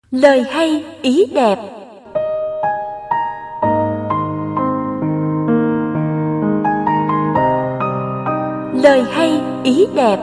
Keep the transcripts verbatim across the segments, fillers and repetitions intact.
Lời hay ý đẹp. Lời hay ý đẹp.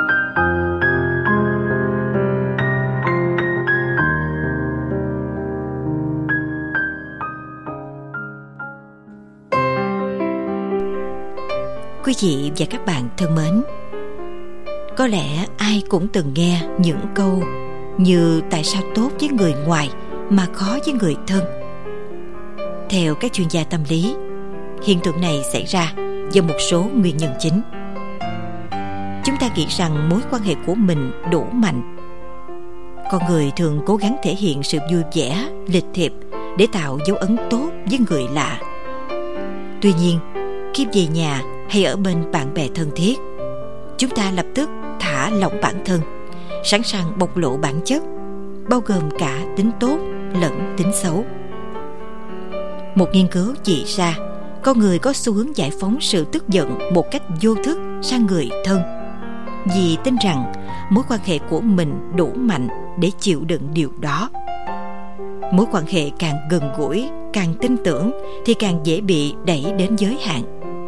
Quý vị và các bạn thân mến, có lẽ ai cũng từng nghe những câu như tại sao tốt với người ngoài mà khó với người thân. Theo các chuyên gia tâm lý, hiện tượng này xảy ra do một số nguyên nhân chính. Chúng ta nghĩ rằng mối quan hệ của mình đủ mạnh. Con người thường cố gắng thể hiện sự vui vẻ, lịch thiệp để tạo dấu ấn tốt với người lạ. Tuy nhiên, khi về nhà hay ở bên bạn bè thân thiết, chúng ta lập tức thả lỏng bản thân, sẵn sàng bộc lộ bản chất, bao gồm cả tính tốt lẫn tính xấu. Một nghiên cứu chỉ ra, con người có xu hướng giải phóng sự tức giận một cách vô thức sang người thân, vì tin rằng mối quan hệ của mình đủ mạnh để chịu đựng điều đó. Mối quan hệ càng gần gũi, càng tin tưởng thì càng dễ bị đẩy đến giới hạn.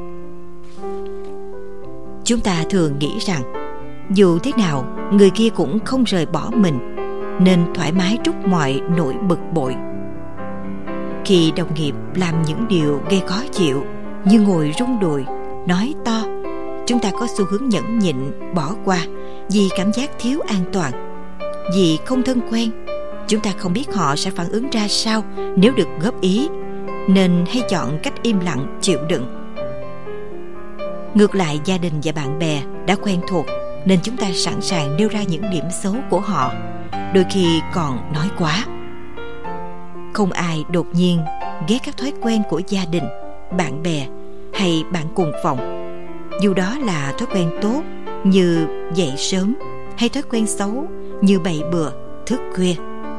Chúng ta thường nghĩ rằng dù thế nào người kia cũng không rời bỏ mình, nên thoải mái trút mọi nỗi bực bội. Khi đồng nghiệp làm những điều gây khó chịu như ngồi rung đùi, nói to, chúng ta có xu hướng nhẫn nhịn, bỏ qua vì cảm giác thiếu an toàn. Vì không thân quen, chúng ta không biết họ sẽ phản ứng ra sao nếu được góp ý, nên hay chọn cách im lặng chịu đựng. Ngược lại, gia đình và bạn bè đã quen thuộc, nên chúng ta sẵn sàng nêu ra những điểm xấu của họ, đôi khi còn nói quá. Không ai đột nhiên ghét các thói quen của gia đình, bạn bè hay bạn cùng phòng, dù đó là thói quen tốt như dậy sớm hay thói quen xấu như bày bừa, thức khuya.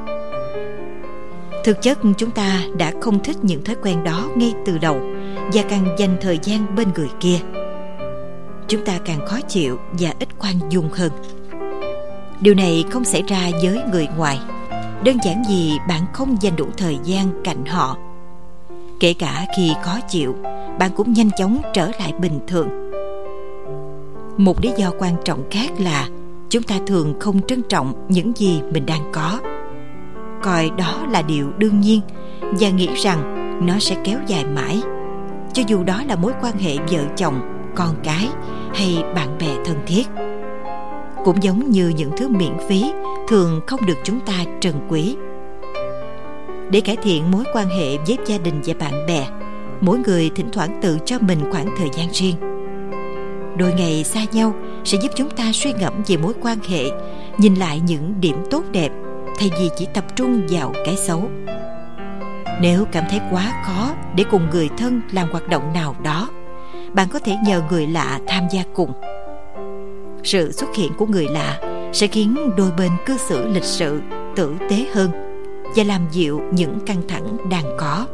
Thực chất chúng ta đã không thích những thói quen đó ngay từ đầu, và càng dành thời gian bên người kia, chúng ta càng khó chịu và ít khoan dung hơn. Điều này không xảy ra với người ngoài, đơn giản vì bạn không dành đủ thời gian cạnh họ. Kể cả khi khó chịu, bạn cũng nhanh chóng trở lại bình thường. Một lý do quan trọng khác là chúng ta thường không trân trọng những gì mình đang có, coi đó là điều đương nhiên và nghĩ rằng nó sẽ kéo dài mãi, cho dù đó là mối quan hệ vợ chồng, con cái hay bạn bè thân thiết. Cũng giống như những thứ miễn phí thường không được chúng ta trân quý. Để cải thiện mối quan hệ với gia đình và bạn bè, mỗi người thỉnh thoảng tự cho mình khoảng thời gian riêng. Đôi ngày xa nhau sẽ giúp chúng ta suy ngẫm về mối quan hệ, nhìn lại những điểm tốt đẹp thay vì chỉ tập trung vào cái xấu. Nếu cảm thấy quá khó để cùng người thân làm hoạt động nào đó, bạn có thể nhờ người lạ tham gia cùng. Sự xuất hiện của người lạ sẽ khiến đôi bên cư xử lịch sự, tử tế hơn và làm dịu những căng thẳng đang có.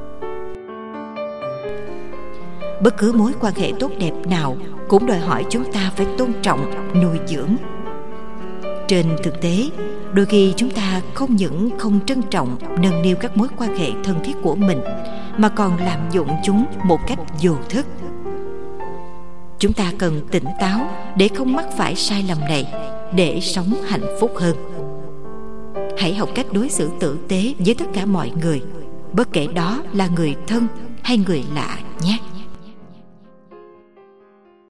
Bất cứ mối quan hệ tốt đẹp nào cũng đòi hỏi chúng ta phải tôn trọng, nuôi dưỡng. Trên thực tế, đôi khi chúng ta không những không trân trọng, nâng niu các mối quan hệ thân thiết của mình, mà còn lạm dụng chúng một cách vô thức. Chúng ta cần tỉnh táo để không mắc phải sai lầm này, để sống hạnh phúc hơn. Hãy học cách đối xử tử tế với tất cả mọi người, bất kể đó là người thân hay người lạ nhé.